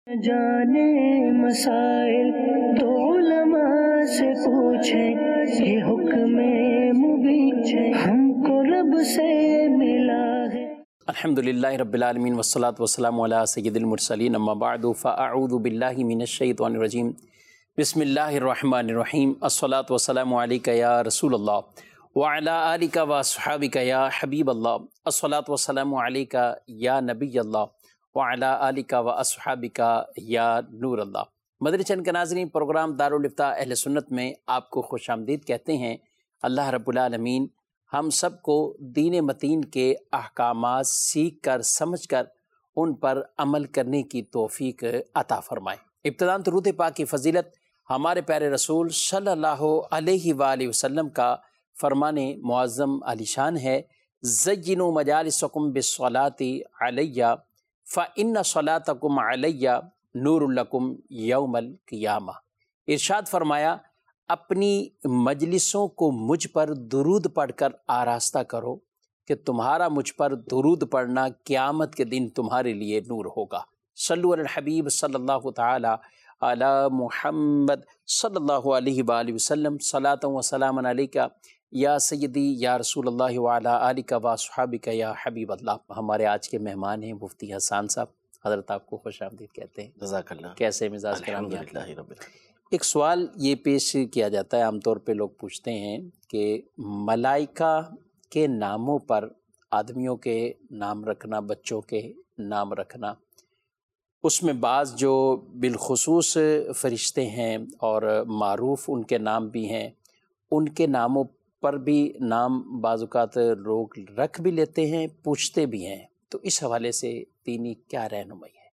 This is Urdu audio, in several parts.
جانے مسائل تو علماء سے پوچھیں، یہ حکم مبین ہم کو رب سے ملا ہے۔ الحمدللہ رب العالمین والصلاة والسلام علی سید المرسلین، اما بعد فاعوذ باللہ من الشیطان الرجیم، بسم اللہ الرحمن الرحیم، الصلاة والسلام علیک یا رسول اللہ وعلی آلک واصحابک یا حبیب اللہ، الصلاة والسلام علیک یا نبی اللہ وعلی آلک واصحابک یا نور اللہ۔ مدنی چینل کے ناظرین، پروگرام دارالافتاء اہل سنت میں آپ کو خوش آمدید کہتے ہیں۔ اللہ رب العالمین ہم سب کو دین متین کے احکامات سیکھ کر سمجھ کر ان پر عمل کرنے کی توفیق عطا فرمائے۔ ابتداً درود پاک کی فضیلت ہمارے پیارے رسول صلی اللہ علیہ وآلہ وسلم کا فرمان معظم علی شان ہے، زینوا مجالسکم بالصلاۃ علیہ فإن صلاتکم علیہ نور لکم یوم القیامہ۔ ارشاد فرمایا، اپنی مجلسوں کو مجھ پر درود پڑھ کر آراستہ کرو کہ تمہارا مجھ پر درود پڑھنا قیامت کے دن تمہارے لیے نور ہوگا۔ صلو علی الحبیب صلی اللہ تعالی علی محمد صلی اللہ علیہ وآلہ وسلم، صلاۃ و سلام علیک یا سیدی یا رسول اللہ وعلی آلک واصحابک یا حبیب اللہ۔ ہمارے آج کے مہمان ہیں مفتی حسان صاحب، حضرت آپ کو خوش آمدید کہتے ہیں۔ جزاک اللہ۔ کیسے مزاج کرام؟ الحمدللہ رب العالمین۔ ایک سوال یہ پیش کیا جاتا ہے، عام طور پہ لوگ پوچھتے ہیں کہ ملائکہ کے ناموں پر آدمیوں کے نام رکھنا، بچوں کے نام رکھنا، اس میں بعض جو بالخصوص فرشتے ہیں اور معروف ان کے نام بھی ہیں، ان کے ناموں پر بھی نام بعض اوقات لوگ رکھ بھی لیتے ہیں، پوچھتے بھی ہیں، تو اس حوالے سے دینی کیا رہنمائی ہے؟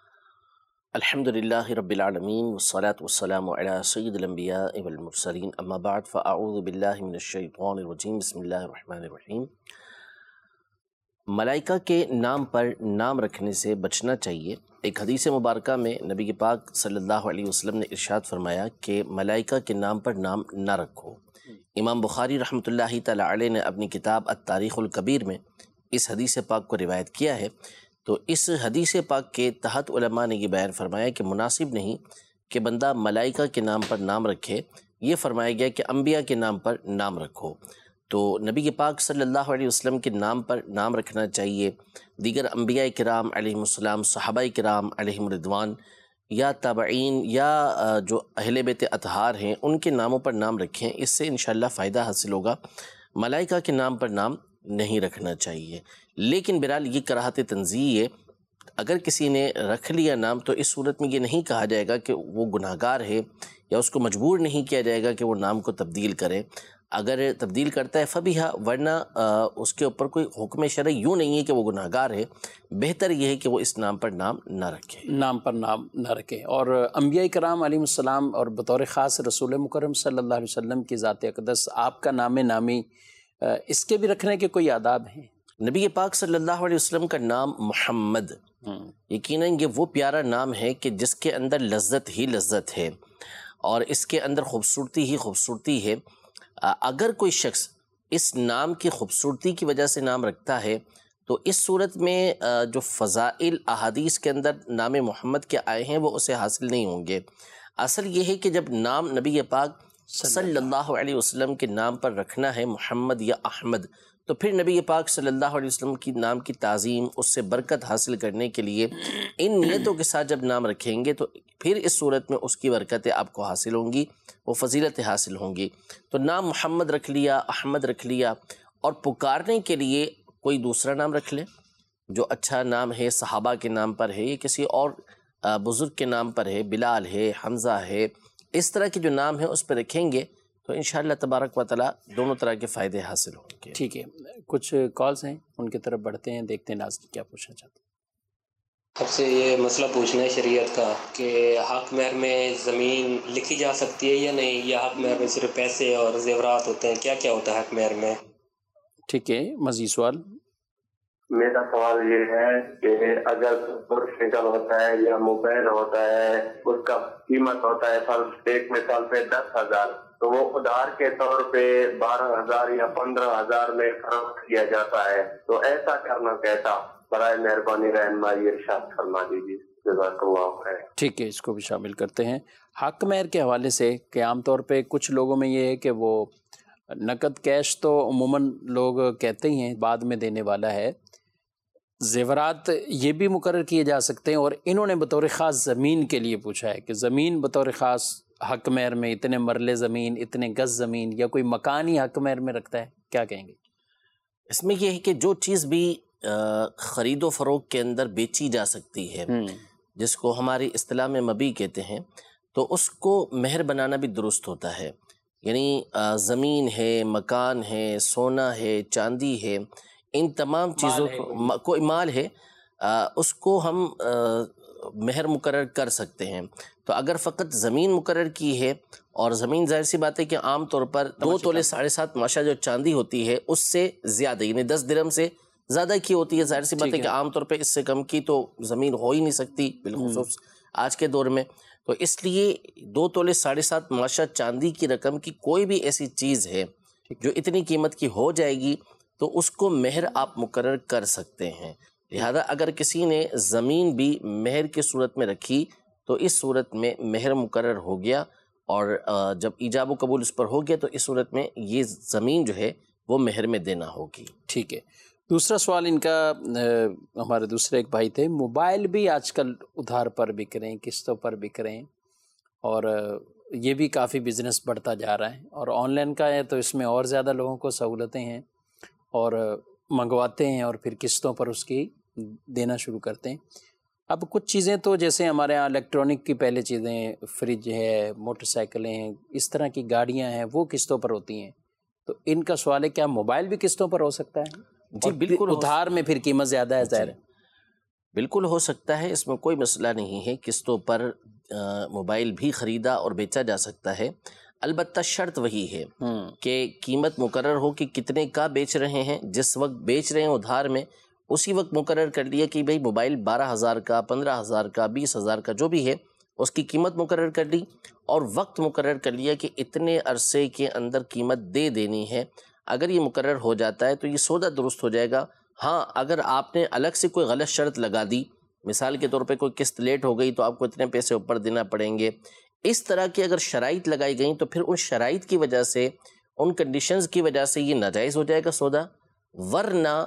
الحمدللہ رب العالمین والصلاة والسلام علی سید الانبیاء والمرسلین، اما بعد فاعوذ باللہ من الشیطان الرجیم، بسم اللہ الرحمن الرحیم۔ ملائکہ کے نام پر نام رکھنے سے بچنا چاہیے۔ ایک حدیث مبارکہ میں نبی پاک صلی اللہ علیہ وسلم نے ارشاد فرمایا کہ ملائکہ کے نام پر نام نہ رکھو۔ امام بخاری رحمۃ اللہ تعالی علیہ نے اپنی کتاب التاریخ الکبیر میں اس حدیث پاک کو روایت کیا ہے، تو اس حدیث پاک کے تحت علماء نے یہ بیان فرمایا کہ مناسب نہیں کہ بندہ ملائکہ کے نام پر نام رکھے، یہ فرمایا گیا کہ انبیاء کے نام پر نام رکھو۔ تو نبی پاک صلی اللہ علیہ وسلم کے نام پر نام رکھنا چاہیے، دیگر انبیاء کرام علیہم السلام، صحابہ کرام علیہم رضوان، یا تابعین، یا جو اہل بیت اطہار ہیں ان کے ناموں پر نام رکھیں، اس سے انشاءاللہ فائدہ حاصل ہوگا۔ ملائکہ کے نام پر نام نہیں رکھنا چاہیے، لیکن بہرحال یہ کراہت تنزیہ ہے۔ اگر کسی نے رکھ لیا نام تو اس صورت میں یہ نہیں کہا جائے گا کہ وہ گناہگار ہے، یا اس کو مجبور نہیں کیا جائے گا کہ وہ نام کو تبدیل کرے۔ اگر تبدیل کرتا ہے فبیہا، ورنہ اس کے اوپر کوئی حکم شرعی یوں نہیں ہے کہ وہ گناہگار ہے، بہتر یہ ہے کہ وہ اس نام پر نام نہ رکھے، نام پر نام نہ رکھے۔ اور انبیاء کرام علیہ السلام اور بطور خاص رسول مکرم صلی اللہ علیہ وسلم کی ذات اقدس آپ کا نام نامی، اس کے بھی رکھنے کے کوئی آداب ہیں؟ نبی پاک صلی اللہ علیہ وسلم کا نام محمد، یقیناً یہ وہ پیارا نام ہے کہ جس کے اندر لذت ہی لذت ہے، اور اس کے اندر خوبصورتی ہی خوبصورتی ہے۔ اگر کوئی شخص اس نام کی خوبصورتی کی وجہ سے نام رکھتا ہے تو اس صورت میں جو فضائل احادیث کے اندر نام محمد کے آئے ہیں وہ اسے حاصل نہیں ہوں گے۔ اصل یہ ہے کہ جب نام نبی پاک صلی اللہ علیہ وسلم کے نام پر رکھنا ہے، محمد یا احمد، تو پھر نبی پاک صلی اللہ علیہ وسلم کی نام کی تعظیم، اس سے برکت حاصل کرنے کے لیے ان نیتوں کے ساتھ جب نام رکھیں گے تو پھر اس صورت میں اس کی برکتیں آپ کو حاصل ہوں گی، وہ فضیلتیں حاصل ہوں گی۔ تو نام محمد رکھ لیا، احمد رکھ لیا، اور پکارنے کے لیے کوئی دوسرا نام رکھ لیں جو اچھا نام ہے، صحابہ کے نام پر ہے یا کسی اور بزرگ کے نام پر ہے، بلال ہے، حمزہ ہے، اس طرح کے جو نام ہیں اس پہ رکھیں گے تو انشاءاللہ تبارک و تعالیٰ دونوں طرح کے فائدے حاصل ہوں گے۔ ٹھیک ہے، کچھ کالز ہیں، ان کی طرف بڑھتے ہیں، دیکھتے ہیں ناظرین کیا پوچھنا چاہتے ہیں۔ آپ سے یہ مسئلہ پوچھنا ہے شریعت کا کہ حق مہر میں زمین لکھی جا سکتی ہے یا نہیں، یا حق مہر میں صرف پیسے اور زیورات ہوتے ہیں، کیا کیا ہوتا ہے حق مہر میں؟ ٹھیک ہے، مزید سوال؟ میرا سوال یہ ہے کہ اگر موٹرسائیکل ہوتا ہے یا موبائل ہوتا ہے، اس کا قیمت ہوتا ہے فرض ایک مثال پہ 10,000، تو وہ ادھار کے طور پہ 12,000 یا 15,000 میں فروخت کیا جاتا ہے، تو ایسا کرنا کیسا؟ برائے مہربانی رہنمائی ارشاد فرما دیجیے۔ جزاک اللہ خیر۔ ٹھیک ہے، اس کو بھی شامل کرتے ہیں۔ حق مہر کے حوالے سے کہ عام طور پہ کچھ لوگوں میں یہ ہے کہ وہ نقد کیش تو عموماً لوگ کہتے ہی ہیں بعد میں دینے والا ہے، زیورات یہ بھی مقرر کیے جا سکتے ہیں، اور انہوں نے بطور خاص زمین کے لیے پوچھا ہے کہ زمین بطور خاص حق مہر میں اتنے مرلے زمین، اتنے گز زمین، یا کوئی مکان ہی حق مہر میں رکھتا ہے، کیا کہیں گے؟ اس میں یہ ہے کہ جو چیز بھی خرید و فروخت کے اندر بیچی جا سکتی ہے، جس کو ہماری اصطلاح میں مبیع کہتے ہیں، تو اس کو مہر بنانا بھی درست ہوتا ہے۔ یعنی زمین ہے، مکان ہے، سونا ہے، چاندی ہے، ان تمام چیزوں کو، کوئی مال ہے، اس کو ہم مہر مقرر کر سکتے ہیں۔ تو اگر فقط زمین مقرر کی ہے، اور زمین ظاہر سی بات ہے کہ عام طور پر 2 تولے 7.5 ماشا جو چاندی ہوتی ہے اس سے زیادہ، یعنی 10 درہم سے زیادہ کی ہوتی ہے، ظاہر سی بات ہے کہ عام طور پہ اس سے کم کی تو زمین ہو ہی نہیں سکتی، بالخصوص آج کے دور میں۔ تو اس لیے 2 تولے 7.5 ماشا چاندی کی رقم کی کوئی بھی ایسی چیز ہے جو اتنی قیمت کی ہو جائے گی تو اس کو مہر آپ مقرر کر سکتے ہیں۔ لہذا اگر کسی نے زمین بھی مہر کی صورت میں رکھی تو اس صورت میں مہر مقرر ہو گیا، اور جب ایجاب و قبول اس پر ہو گیا تو اس صورت میں یہ زمین جو ہے وہ مہر میں دینا ہوگی۔ ٹھیک ہے۔ دوسرا سوال ان کا، ہمارے دوسرے ایک بھائی تھے، موبائل بھی آج کل ادھار پر بک رہے ہیں، قسطوں پر بک رہے ہیں، اور یہ بھی کافی بزنس بڑھتا جا رہا ہے، اور آن لائن کا ہے تو اس میں اور زیادہ لوگوں کو سہولتیں ہیں، اور منگواتے ہیں اور پھر قسطوں پر اس کی دینا شروع کرتے ہیں۔ اب کچھ چیزیں تو جیسے ہمارے یہاں الیکٹرانک کی پہلے چیزیں، فریج ہے، موٹر سائیکلیں ہیں، اس طرح کی گاڑیاں ہیں، وہ قسطوں پر ہوتی ہیں، تو ان کا سوال ہے کیا موبائل بھی قسطوں پر ہو سکتا ہے؟ جی بالکل، ادھار میں پھر قیمت زیادہ ہے، ظاہر ہے۔ بالکل ہو سکتا ہے، اس میں کوئی مسئلہ نہیں ہے، قسطوں پر موبائل بھی خریدا اور بیچا جا سکتا ہے۔ البتہ شرط وہی ہے کہ قیمت مقرر ہو کہ کتنے کا بیچ رہے ہیں، جس وقت بیچ رہے ہیں ادھار میں اسی وقت مقرر کر لیا کہ بھئی موبائل 12,000 کا، 15,000 کا، 20,000 کا جو بھی ہے اس کی قیمت مقرر کر لی، اور وقت مقرر کر لیا کہ اتنے عرصے کے اندر قیمت دے دینی ہے۔ اگر یہ مقرر ہو جاتا ہے تو یہ سودا درست ہو جائے گا۔ ہاں، اگر آپ نے الگ سے کوئی غلط شرط لگا دی، مثال کے طور پہ کوئی قسط لیٹ ہو گئی تو آپ کو اتنے پیسے اوپر دینا پڑیں گے، اس طرح کی اگر شرائط لگائی گئیں تو پھر ان شرائط کی وجہ سے، ان کنڈیشنز کی وجہ سے یہ ناجائز ہو جائے گا سودا، ورنہ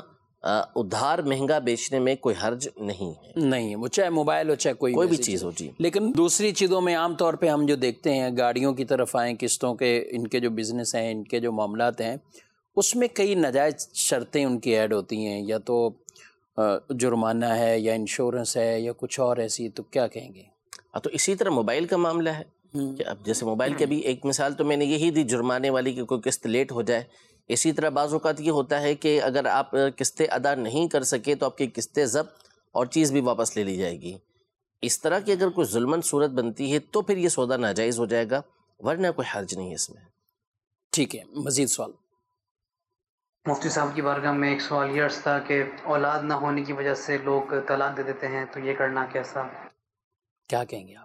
ادھار مہنگا بیچنے میں کوئی حرج نہیں ہے، نہیں، وہ چاہے موبائل ہو چاہے کوئی بھی چیز ہو۔ جی، لیکن دوسری چیزوں میں عام طور پہ ہم جو دیکھتے ہیں، گاڑیوں کی طرف آئیں، قسطوں کے، ان کے جو بزنس ہیں، ان کے جو معاملات ہیں، اس میں کئی ناجائز شرطیں ان کی ایڈ ہوتی ہیں، یا تو جرمانہ ہے، یا انشورنس ہے، یا کچھ اور ایسی، تو کیا کہیں گے؟ تو اسی طرح موبائل کا معاملہ ہے کہ اب جیسے موبائل کی بھی ایک مثال تو میں نے یہی دی، جرمانے والی کہ کوئی قسط لیٹ ہو جائے۔ اسی طرح بعض اوقات یہ ہوتا ہے کہ اگر آپ قسطیں ادا نہیں کر سکے تو آپ کی قسطیں ضبط اور چیز بھی واپس لے لی جائے گی۔ اس طرح کی اگر کوئی ظلمن صورت بنتی ہے تو پھر یہ سودا ناجائز ہو جائے گا، ورنہ کوئی حرج نہیں ہے اس میں۔ ٹھیک ہے، مزید سوال؟ مفتی صاحب کی بارگاہ میں ایک سوال یہ عرض تھا کہ اولاد نہ ہونے کی وجہ سے لوگ طلاق دے دیتے ہیں، تو یہ کرنا کیسا؟ کیا کہیں گے آپ؟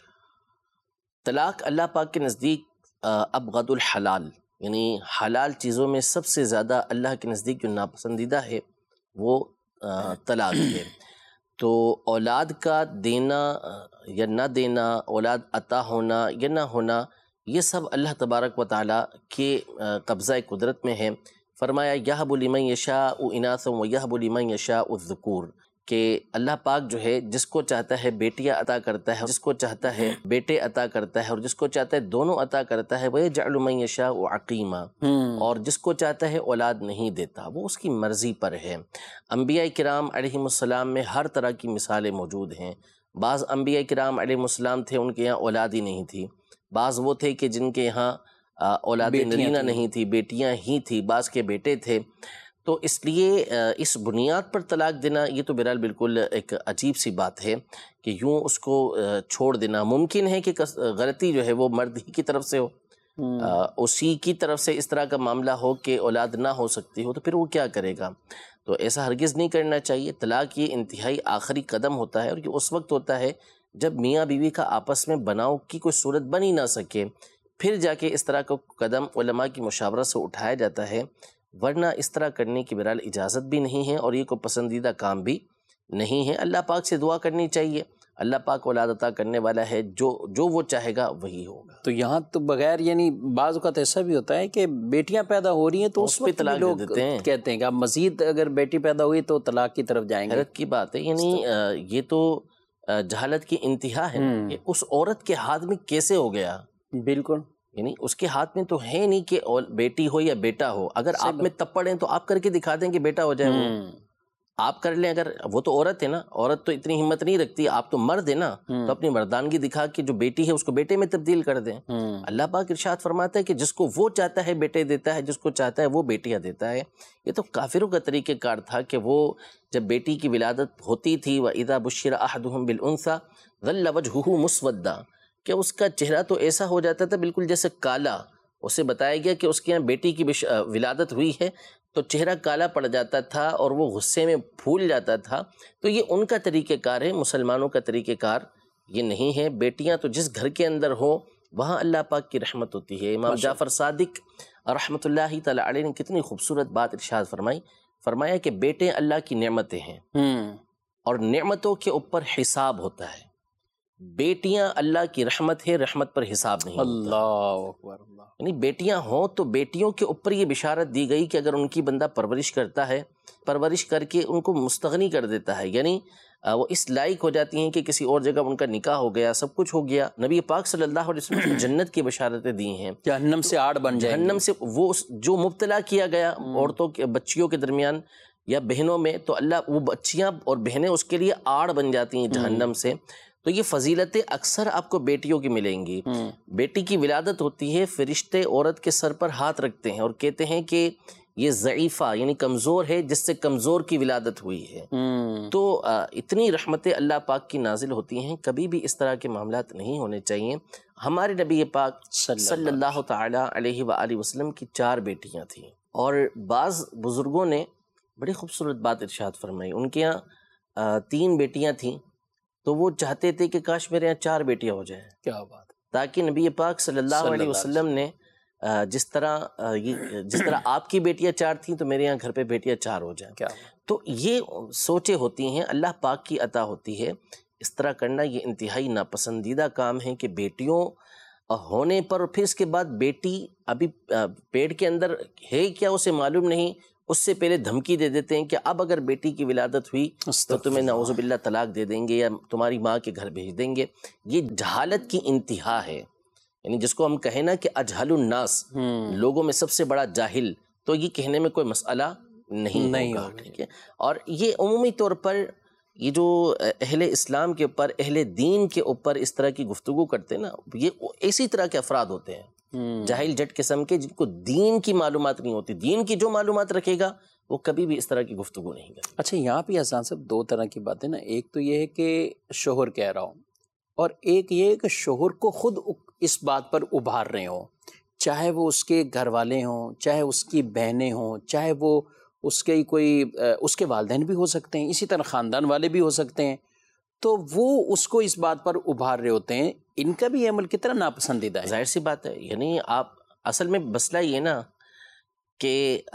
طلاق اللہ پاک کے نزدیک ابغض الحلال، یعنی حلال چیزوں میں سب سے زیادہ اللہ کے نزدیک جو ناپسندیدہ ہے وہ طلاق ہے۔ تو اولاد کا دینا یا نہ دینا، اولاد عطا ہونا یا نہ ہونا، یہ سب اللہ تبارک و تعالیٰ کے قبضہ قدرت میں ہے۔ فرمایا یہب لمن یشاء اناثا ویہب لمن یشاء الذکور، کہ اللہ پاک جو ہے جس کو چاہتا ہے بیٹیاں عطا کرتا ہے، جس کو چاہتا ہے بیٹے عطا کرتا ہے، اور جس کو چاہتا ہے دونوں عطا کرتا ہے۔ وَيَجْعَلُ مَن يَشَاءُ عَقِيمًا، اور جس کو چاہتا ہے اولاد نہیں دیتا، وہ اس کی مرضی پر ہے۔ انبیاء کرام علیہم السلام میں ہر طرح کی مثالیں موجود ہیں۔ بعض انبیاء کرام علیہم السلام تھے ان کے یہاں اولاد ہی نہیں تھی، بعض وہ تھے کہ جن کے یہاں اولاد نرینہ نہیں تھی، بیٹیاں ہی تھی، بعض کے بیٹے تھے۔ تو اس لیے اس بنیاد پر طلاق دینا یہ تو بہرحال بالکل ایک عجیب سی بات ہے کہ یوں اس کو چھوڑ دینا۔ ممکن ہے کہ غلطی جو ہے وہ مرد ہی کی طرف سے ہو، اسی کی طرف سے اس طرح کا معاملہ ہو کہ اولاد نہ ہو سکتی ہو، تو پھر وہ کیا کرے گا؟ تو ایسا ہرگز نہیں کرنا چاہیے۔ طلاق یہ انتہائی آخری قدم ہوتا ہے، اور یہ اس وقت ہوتا ہے جب میاں بیوی کا آپس میں بناؤ کی کوئی صورت بن ہی نہ سکے، پھر جا کے اس طرح کا قدم علماء کی مشاورت سے اٹھایا جاتا ہے، ورنہ اس طرح کرنے کی بہرحال اجازت بھی نہیں ہے، اور یہ کوئی پسندیدہ کام بھی نہیں ہے۔ اللہ پاک سے دعا کرنی چاہیے، اللہ پاک اولاد عطا کرنے والا ہے، جو وہ چاہے گا وہی ہوگا۔ تو یہاں تو بغیر یعنی بعض اوقات ایسا بھی ہوتا ہے کہ بیٹیاں پیدا ہو رہی ہیں تو اس پہ وقت طلاق لوگ دے دیتے ہیں، کہتے ہیں کہ اب مزید اگر بیٹی پیدا ہوئی تو طلاق کی طرف جائیں گے۔ حیرت کی بات ہے، یعنی یہ تو جہالت کی انتہا ہے کہ اس عورت کے ہاتھ میں کیسے ہو گیا؟ بالکل، یعنی اس کے ہاتھ میں تو ہے نہیں کہ بیٹی ہو یا بیٹا ہو، اگر آپ میں تپڑ ہیں تو آپ کر کے دکھا دیں کہ بیٹا ہو جائے، وہ آپ کر لیں، اگر وہ تو عورت ہے نا، عورت تو اتنی ہمت نہیں رکھتی، آپ تو مرد ہے نا، تو اپنی مردانگی دکھا کے جو بیٹی ہے اس کو بیٹے میں تبدیل کر دیں۔ اللہ پاک ارشاد فرماتا ہے کہ جس کو وہ چاہتا ہے بیٹے دیتا ہے، جس کو چاہتا ہے وہ بیٹیاں دیتا ہے۔ یہ تو کافروں کا طریقہ کار تھا کہ وہ جب بیٹی کی ولادت ہوتی تھی وَإِذَا بُشِّرَ أَحَدُهُمْ بِالْأُنثَىٰ ظَلَّ وَجْهُهُ مُسْوَدًّا، کہ اس کا چہرہ تو ایسا ہو جاتا تھا بالکل جیسے کالا، اسے بتایا گیا کہ اس کے یہاں بیٹی کی ولادت ہوئی ہے تو چہرہ کالا پڑ جاتا تھا اور وہ غصے میں پھول جاتا تھا۔ تو یہ ان کا طریقہ کار ہے، مسلمانوں کا طریقہ کار یہ نہیں ہے۔ بیٹیاں تو جس گھر کے اندر ہو وہاں اللہ پاک کی رحمت ہوتی ہے۔ امام جعفر صادق رحمۃ اللہ تعالی علیہ نے کتنی خوبصورت بات ارشاد فرمایا کہ بیٹے اللہ کی نعمتیں ہیں اور نعمتوں کے اوپر حساب ہوتا ہے، بیٹیاں اللہ کی رحمت ہے، رحمت پر حساب نہیں ہوتا۔ اللہ اکبر، اللہ، یعنی بیٹیاں ہوں تو بیٹیوں کے اوپر یہ بشارت دی گئی کہ اگر ان کی بندہ پرورش کرتا ہے، پرورش کر کے ان کو مستغنی کر دیتا ہے، یعنی وہ اس لائق ہو جاتی ہیں کہ کسی اور جگہ ان کا نکاح ہو گیا، سب کچھ ہو گیا۔ نبی پاک صلی اللہ علیہ وسلم نے جنت کی بشارتیں دی ہیں، جہنم سے آڑ بن جائیں گے، جہنم سے وہ جو مبتلا کیا گیا عورتوں کے بچیوں کے درمیان یا بہنوں میں، تو اللہ وہ بچیاں اور بہنیں اس کے لیے آڑ بن جاتی ہیں جہنم سے۔ تو یہ فضیلتیں اکثر آپ کو بیٹیوں کی ملیں گی۔ بیٹی کی ولادت ہوتی ہے، فرشتے عورت کے سر پر ہاتھ رکھتے ہیں اور کہتے ہیں کہ یہ ضعیفہ یعنی کمزور ہے، جس سے کمزور کی ولادت ہوئی ہے۔ تو اتنی رحمتیں اللہ پاک کی نازل ہوتی ہیں، کبھی بھی اس طرح کے معاملات نہیں ہونے چاہیے۔ ہمارے نبی پاک صلی اللہ تعالی علیہ وآلہ وسلم کی 4 بیٹیاں تھیں، اور بعض بزرگوں نے بڑی خوبصورت بات ارشاد فرمائی۔ ان کے یہاں 3 بیٹیاں تھیں تو وہ چاہتے تھے کہ کاش میرے یہاں 4 بیٹیاں ہو جائیں، کیا بات، تاکہ نبی پاک صلی اللہ علیہ وسلم نے جس طرح آپ کی بیٹیاں 4 تھیں تو میرے یہاں گھر پہ بیٹیاں 4 ہو جائیں۔ تو یہ سوچیں ہوتی ہیں، اللہ پاک کی عطا ہوتی ہے۔ اس طرح کرنا یہ انتہائی ناپسندیدہ کام ہے کہ بیٹیوں ہونے پر پھر اس کے بعد بیٹی ابھی پیٹ کے اندر ہے کیا اسے معلوم نہیں، اس سے پہلے دھمکی دے دیتے ہیں کہ اب اگر بیٹی کی ولادت ہوئی تو تمہیں نعوذ باللہ طلاق دے دیں گے یا تمہاری ماں کے گھر بھیج دیں گے۔ یہ جہالت کی انتہا ہے، یعنی جس کو ہم کہیں نا کہ اجہل الناس، لوگوں میں سب سے بڑا جاہل، تو یہ کہنے میں کوئی مسئلہ نہیں ہوگا، ٹھیک ہے۔ اور یہ عمومی طور پر یہ جو اہل اسلام کے اوپر، اہل دین کے اوپر اس طرح کی گفتگو کرتے ہیں نا، یہ اسی طرح کے افراد ہوتے ہیں، جاہل جٹ قسم کے، جن کو دین کی معلومات نہیں ہوتی۔ دین کی جو معلومات رکھے گا وہ کبھی بھی اس طرح کی گفتگو نہیں کرے۔ اچھا، یہاں پہ حسان صاحب 2 طرح کی باتیں نا، ایک تو یہ ہے کہ شوہر کہہ رہا ہوں، اور ایک یہ ہے کہ شوہر کو خود اس بات پر ابھار رہے ہوں، چاہے وہ اس کے گھر والے ہوں، چاہے اس کی بہنیں ہوں، چاہے وہ اس کے اس کے والدین بھی ہو سکتے ہیں، اسی طرح خاندان والے بھی ہو سکتے ہیں، تو وہ اس کو اس بات پر ابھار رہے ہوتے ہیں۔ ان کا بھی عمل کتنا ناپسندیدہ ہے۔ ظاہر سی بات ہے، یعنی آپ اصل میں مسئلہ یہ نا کہ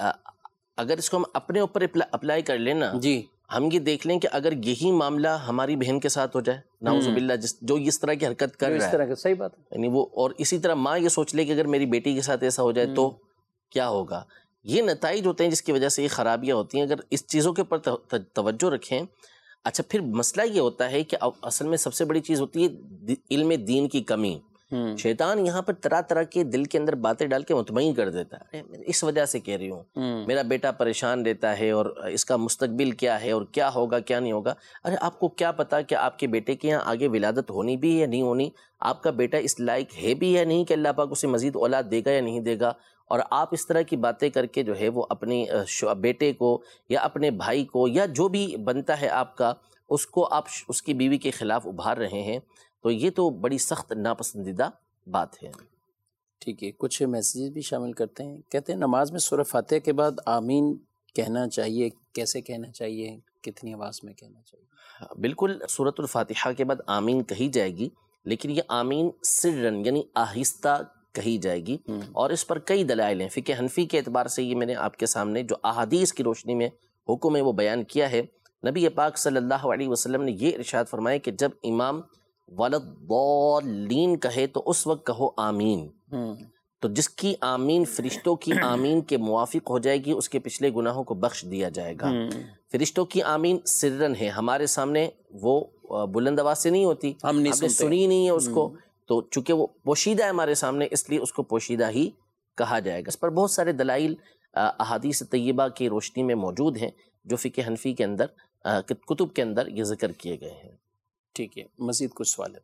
اگر اس کو ہم اپنے اوپر اپلائی کر لیں نا، جی، ہم یہ دیکھ لیں کہ اگر یہی معاملہ ہماری بہن کے ساتھ ہو جائے، نعوذ باللہ، جو اس طرح کی حرکت کر رہا ہے، صحیح بات ہے، یعنی وہ، اور اسی طرح ماں یہ سوچ لے کہ اگر میری بیٹی کے ساتھ ایسا ہو جائے تو کیا ہوگا۔ یہ نتائج ہوتے ہیں جس کی وجہ سے یہ خرابیاں ہوتی ہیں۔ اگر اس چیزوں کے اوپر توجہ رکھیں۔ اچھا، پھر مسئلہ یہ ہوتا ہے کہ اصل میں سب سے بڑی چیز ہوتی ہے علم دین کی کمی۔ شیطان یہاں پر طرح طرح کے دل کے اندر باتیں ڈال کے مطمئن کر دیتا ہے، اس وجہ سے کہہ رہی ہوں، میرا بیٹا پریشان رہتا ہے اور اس کا مستقبل کیا ہے اور کیا ہوگا کیا نہیں ہوگا۔ ارے آپ کو کیا پتا کہ آپ کے بیٹے کے یہاں آگے ولادت ہونی بھی ہے یا نہیں ہونی، آپ کا بیٹا اس لائق ہے بھی یا نہیں کہ اللہ پاک اسے مزید اولاد دے گا یا نہیں دے گا۔ اور آپ اس طرح کی باتیں کر کے جو ہے وہ اپنے بیٹے کو یا اپنے بھائی کو یا جو بھی بنتا ہے آپ کا، اس کو آپ اس کی بیوی کے خلاف ابھار رہے ہیں، تو یہ تو بڑی سخت ناپسندیدہ بات ہے۔ ٹھیک ہے، کچھ میسیجز بھی شامل کرتے ہیں۔ کہتے ہیں نماز میں سورہ فاتحہ کے بعد آمین کہنا چاہیے، کیسے کہنا چاہیے، کتنی آواز میں کہنا چاہیے؟ بالکل، سورۃ الفاتحہ کے بعد آمین کہی جائے گی، لیکن یہ آمین سرن یعنی آہستہ کہی جائے گی، اور اس پر کئی دلائل ہیں۔ فقہ حنفی کے اعتبار سے یہ میں نے آپ کے سامنے جو احادیث کی روشنی میں حکم ہے وہ بیان کیا ہے۔ نبی پاک صلی اللہ علیہ وسلم نے یہ ارشاد فرمایا کہ جب امام وَلَضَّالِّينَ کہے تو اس وقت کہو آمین. تو جس کی آمین فرشتوں کی آمین کے موافق ہو جائے گی اس کے پچھلے گناہوں کو بخش دیا جائے گا. فرشتوں کی آمین سرن ہے، ہمارے سامنے وہ بلند آواز سے نہیں ہوتی، ہم نے سنی نہیں ہے اس کو، تو چونکہ وہ پوشیدہ ہے ہمارے سامنے اس لیے اس کو پوشیدہ ہی کہا جائے گا. اس پر بہت سارے دلائل احادیث طیبہ کی روشنی میں موجود ہیں جو فقہ حنفی کے اندر کتب کے اندر یہ ذکر کیے گئے ہیں. ٹھیک ہے، مزید کچھ سوال ہے؟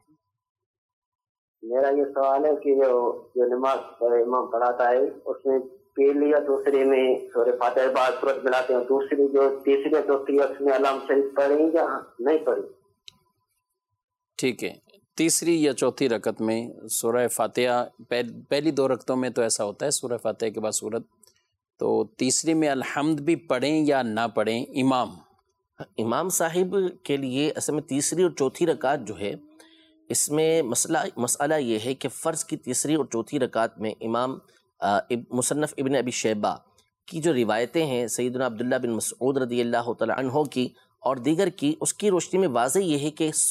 میرا یہ سوال ہے کہ جو نماز امام پڑھاتا ہے اس میں پہلی یا دوسری میں سورہ فاتحہ بعد سورت ملاتے ہیں، دوسری جو تیسری یا چوتھی اس میں علام شریف پڑھیں یا نہیں پڑھیں؟ ٹھیک ہے، تیسری یا چوتھی رکعت میں سورہ فاتحہ، پہلی دو رکعتوں میں تو ایسا ہوتا ہے سورہ فاتحہ کے بعد سورت، تو تیسری میں الحمد بھی پڑھیں یا نہ پڑھیں امام صاحب کے لیے اصل میں تیسری اور چوتھی رکعت جو ہے اس میں مسئلہ یہ ہے کہ فرض کی تیسری اور چوتھی رکعت میں امام مصنف ابن ابی شیبہ کی جو روایتیں ہیں سیدنا عبداللہ بن مسعود رضی اللہ تعالی عنہ کی اور دیگر کی، اس کی روشنی میں واضح یہ ہے کہ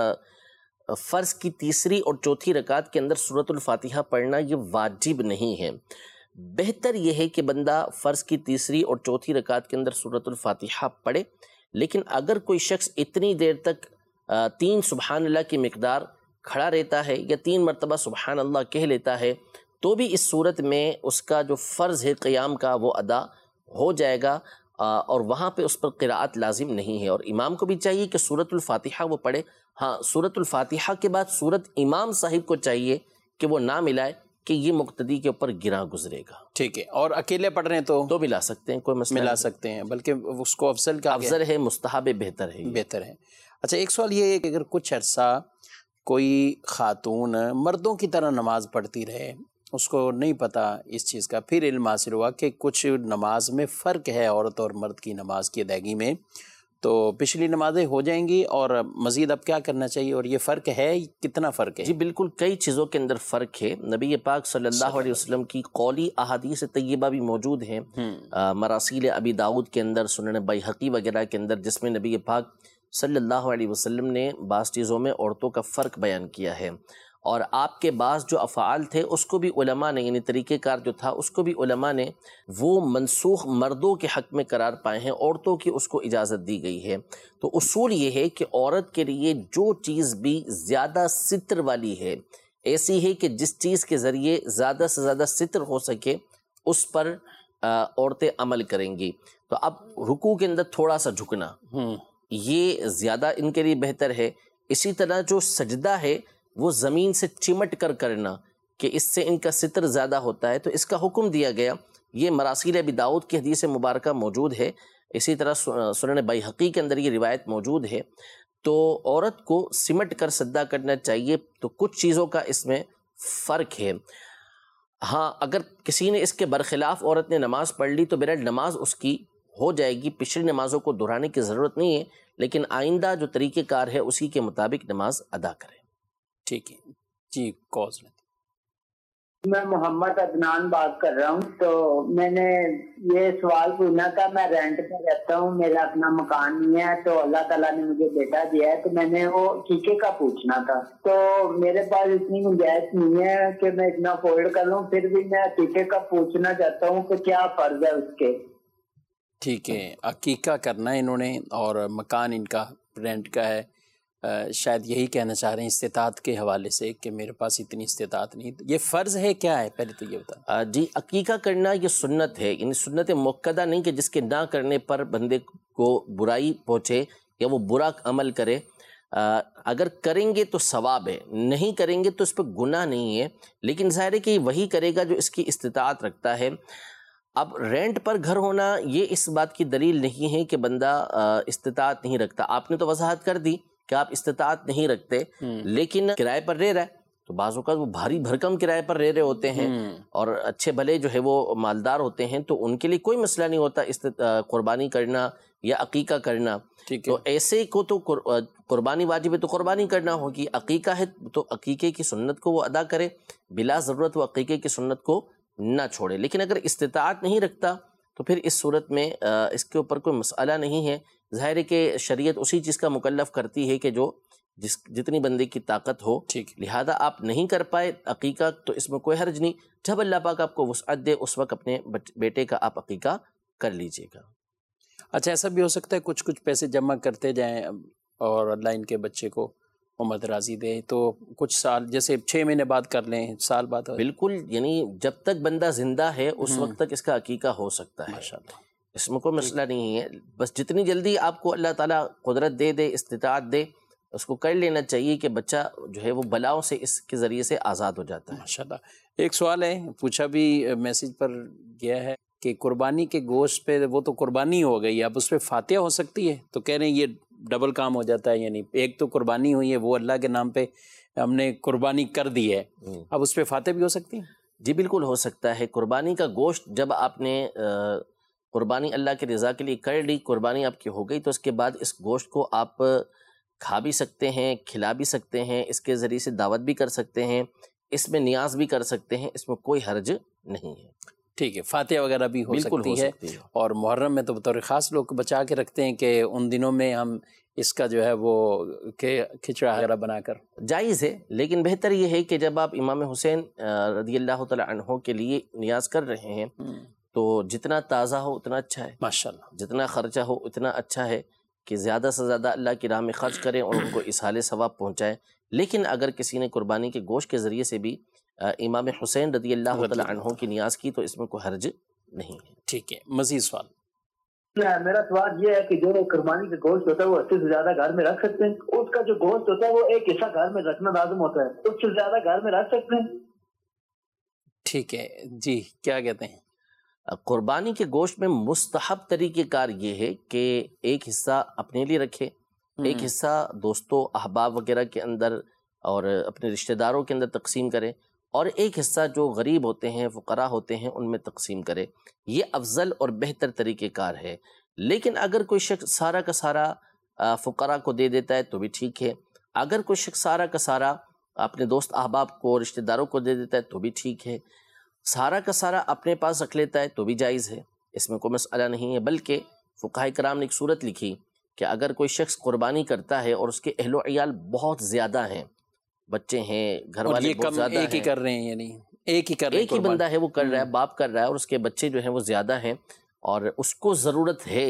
فرض کی تیسری اور چوتھی رکعت کے اندر سورۃ الفاتحہ پڑھنا یہ واجب نہیں ہے. بہتر یہ ہے کہ بندہ فرض کی تیسری اور چوتھی رکعت کے اندر سورۃ الفاتحہ پڑھے، لیکن اگر کوئی شخص اتنی دیر تک 3 سبحان اللہ کی مقدار کھڑا رہتا ہے یا 3 مرتبہ سبحان اللہ کہہ لیتا ہے تو بھی اس صورت میں اس کا جو فرض ہے قیام کا وہ ادا ہو جائے گا، اور وہاں پہ اس پر قراءت لازم نہیں ہے. اور امام کو بھی چاہیے کہ سورۃ الفاتحہ وہ پڑھے. ہاں، سورۃ الفاتحہ کے بعد سورت امام صاحب کو چاہیے کہ وہ نہ ملائے کہ یہ مقتدی کے اوپر گراں گزرے گا. ٹھیک ہے، اور اکیلے پڑھ رہے ہیں تو ملا سکتے ہیں، کوئی مسئلہ ملا سکتے ہیں، بلکہ اس کو افضل ہے، مستحب بہتر ہے. اچھا، ایک سوال یہ ہے کہ اگر کچھ عرصہ کوئی خاتون مردوں کی طرح نماز پڑھتی رہے، اس کو نہیں پتہ اس چیز کا، پھر علم حاصل ہوا کہ کچھ نماز میں فرق ہے عورت اور مرد کی نماز کی ادائیگی میں، تو پچھلی نمازیں ہو جائیں گی اور مزید اب کیا کرنا چاہیے، اور یہ فرق ہے کتنا فرق ہے؟ جی بالکل، کئی چیزوں کے اندر فرق ہے. نبی پاک صلی اللہ علیہ وسلم کی قولی احادیث طیبہ بھی موجود ہیں مراسیل ابی داؤد کے اندر، سنن بیہقی وغیرہ کے اندر، جس میں نبی پاک صلی اللہ علیہ وسلم نے بعض چیزوں میں عورتوں کا فرق بیان کیا ہے، اور آپ کے بعض جو افعال تھے اس کو بھی علماء نے، یعنی طریقہ کار جو تھا اس کو بھی علماء نے وہ منسوخ مردوں کے حق میں قرار پائے ہیں، عورتوں کی اس کو اجازت دی گئی ہے. تو اصول یہ ہے کہ عورت کے لیے جو چیز بھی زیادہ ستر والی ہے، ایسی ہے کہ جس چیز کے ذریعے زیادہ سے زیادہ ستر ہو سکے اس پر عورتیں عمل کریں گی. تو اب رکوع کے اندر تھوڑا سا جھکنا یہ زیادہ ان کے لیے بہتر ہے. اسی طرح جو سجدہ ہے وہ زمین سے چمٹ کر کرنا کہ اس سے ان کا ستر زیادہ ہوتا ہے، تو اس کا حکم دیا گیا. یہ مراسیل ابی داؤد کی حدیث مبارکہ موجود ہے، اسی طرح سنن بیہقی کے اندر یہ روایت موجود ہے. تو عورت کو سمٹ کر سجدہ کرنا چاہیے. تو کچھ چیزوں کا اس میں فرق ہے. ہاں، اگر کسی نے اس کے برخلاف عورت نے نماز پڑھ لی تو بہرحال نماز اس کی ہو جائے گی، پچھلی نمازوں کو دہرانے کی ضرورت نہیں ہے، لیکن آئندہ جو طریقہ کار ہے اسی کے مطابق نماز ادا کرے. ٹھیک ہے جی، کوز میں محمد عدنان بات کر رہا ہوں. تو میں نے یہ سوال پوچھنا تھا، میں رینٹ پہ رہتا ہوں، میرا اپنا مکان نہیں ہے، تو اللہ تعالیٰ نے مجھے بیٹا دیا ہے، تو میں نے وہ عقیقے کا پوچھنا تھا. تو میرے پاس اتنی گنجائش نہیں ہے کہ میں اتنا افورڈ کر لوں، پھر بھی میں عقیقے کا پوچھنا چاہتا ہوں کہ کیا فرض ہے اس کے. ٹھیک ہے، عقیقہ کرنا ہے انہوں نے، اور مکان ان کا رینٹ کا ہے. شاید یہی کہنا چاہ رہے ہیں استطاعت کے حوالے سے کہ میرے پاس اتنی استطاعت نہیں. یہ فرض ہے کیا ہے، پہلے تو یہ بتا. جی، عقیقہ کرنا یہ سنت ہے، یعنی سنت مؤکدہ نہیں کہ جس کے نہ کرنے پر بندے کو برائی پہنچے یا وہ برا عمل کرے. اگر کریں گے تو ثواب ہے، نہیں کریں گے تو اس پہ گناہ نہیں ہے، لیکن ظاہر ہے کہ وہی کرے گا جو اس کی استطاعت رکھتا ہے. اب رینٹ پر گھر ہونا یہ اس بات کی دلیل نہیں ہے کہ بندہ استطاعت نہیں رکھتا. آپ نے تو وضاحت کر دی کہ آپ استطاعت نہیں رکھتے، لیکن کرائے پر رہ رہا ہے، تو بعض اوقات وہ بھاری بھرکم کرائے پر رہ رہے ہوتے ہیں اور اچھے بھلے جو ہے وہ مالدار ہوتے ہیں، تو ان کے لیے کوئی مسئلہ نہیں ہوتا قربانی کرنا یا عقیقہ کرنا. تو ایسے کو تو قربانی واجب ہے تو قربانی کرنا ہوگی، عقیقہ ہے تو عقیقے کی سنت کو وہ ادا کرے، بلا ضرورت وہ عقیقے کی سنت کو نہ چھوڑے. لیکن اگر استطاعت نہیں رکھتا تو پھر اس صورت میں اس کے اوپر کوئی مسئلہ نہیں ہے ظاہر ہے کہ شریعت اسی چیز کا مکلف کرتی ہے کہ جو جتنی بندے کی طاقت ہو، لہذا آپ نہیں کر پائے عقیقہ تو اس میں کوئی حرج نہیں، جب اللہ پاک آپ کو وسعت دے اس وقت اپنے بیٹے کا آپ عقیقہ کر لیجئے گا۔ اچھا ایسا بھی ہو سکتا ہے کچھ پیسے جمع کرتے جائیں اور اللہ ان کے بچے کو محمد راضی دے تو کچھ سال جیسے 6 مہینے بعد کر لیں، سال بعد؟ بالکل، یعنی جب تک بندہ زندہ ہے اس وقت تک اس کا عقیقہ ہو سکتا ہے، ماشاءاللہ اس میں کوئی مسئلہ نہیں ہے، بس جتنی جلدی آپ کو اللہ تعالیٰ قدرت دے استطاعت دے اس کو کر لینا چاہیے کہ بچہ جو ہے وہ بلاؤں سے اس کے ذریعے سے آزاد ہو جاتا ہے۔ ماشاءاللہ۔ ایک سوال ہے پوچھا بھی میسیج پر گیا ہے کہ قربانی کے گوشت پہ وہ تو قربانی ہو گئی، اب اس پہ فاتحہ ہو سکتی ہے؟ تو کہہ رہے ہیں یہ ڈبل کام ہو جاتا ہے، یعنی ایک تو قربانی ہوئی ہے وہ اللہ کے نام پہ ہم نے قربانی کر دی ہے، اب اس پہ فاتحہ بھی ہو سکتی ہے؟ جی بالکل ہو سکتا ہے۔ قربانی کا گوشت جب آپ نے قربانی اللہ کے رضا کے لیے کر لی، قربانی آپ کی ہو گئی، تو اس کے بعد اس گوشت کو آپ کھا بھی سکتے ہیں، کھلا بھی سکتے ہیں، اس کے ذریعے سے دعوت بھی کر سکتے ہیں، اس میں نیاز بھی کر سکتے ہیں، اس میں کوئی حرج نہیں ہے۔ ٹھیک ہے، فاتحہ وغیرہ بھی ہو سکتی ہے۔ اور محرم میں تو بطور خاص لوگ بچا کے رکھتے ہیں کہ ان دنوں میں ہم اس کا جو ہے وہ کھچڑا وغیرہ بنا کر جائز ہے، لیکن بہتر یہ ہے کہ جب آپ امام حسین رضی اللہ تعالی عنہ کے لیے نیاز کر رہے ہیں تو جتنا تازہ ہو اتنا اچھا ہے، ماشاءاللہ، جتنا خرچہ ہو اتنا اچھا ہے کہ زیادہ سے زیادہ اللہ کی راہ میں خرچ کریں اور ان کو اصحال ثواب پہنچائیں۔ لیکن اگر کسی نے قربانی کے گوشت کے ذریعے سے بھی امام حسین رضی اللہ تعالی عنہ کی نیاز کی تو اس میں کوئی حرج نہیں ہے۔ ٹھیک ہے، مزید سوال؟ میرا سوال یہ ہے کہ جو قربانی کا گوشت ہوتا ہے وہ 80 سے زیادہ گھر میں رکھ سکتے ہیں؟ اس کا جو گوشت ہوتا ہے وہ ایک حصہ گھر میں رکھنا لازم ہوتا ہے، اس سے زیادہ گھر میں رکھ سکتے ہیں؟ ٹھیک ہے جی، کیا کہتے ہیں؟ قربانی کے گوشت میں مستحب طریقہ کار یہ ہے کہ ایک حصہ اپنے لیے رکھے، ایک حصہ دوستوں احباب وغیرہ کے اندر اور اپنے رشتہ داروں کے اندر تقسیم کرے، اور ایک حصہ جو غریب ہوتے ہیں فقراء ہوتے ہیں ان میں تقسیم کرے۔ یہ افضل اور بہتر طریقہ کار ہے۔ لیکن اگر کوئی شخص سارا کا سارا فقراء کو دے دیتا ہے تو بھی ٹھیک ہے، اگر کوئی شخص سارا کا سارا اپنے دوست احباب کو رشتہ داروں کو دے دیتا ہے تو بھی ٹھیک ہے، سارا کا سارا اپنے پاس رکھ لیتا ہے تو بھی جائز ہے، اس میں کوئی مسئلہ نہیں ہے۔ بلکہ فقہاء کرام نے ایک صورت لکھی کہ اگر کوئی شخص قربانی کرتا ہے اور اس کے اہل و عیال بہت زیادہ ہیں، بچے ہیں، گھر والے بہت زیادہ ہیں، ایک ہی کر رہے ہیں، یعنی ایک ہی بندہ ہے وہ کر رہا ہے، باپ کر رہا ہے، اور اس کے بچے جو ہیں وہ زیادہ ہیں، اور اس کو ضرورت ہے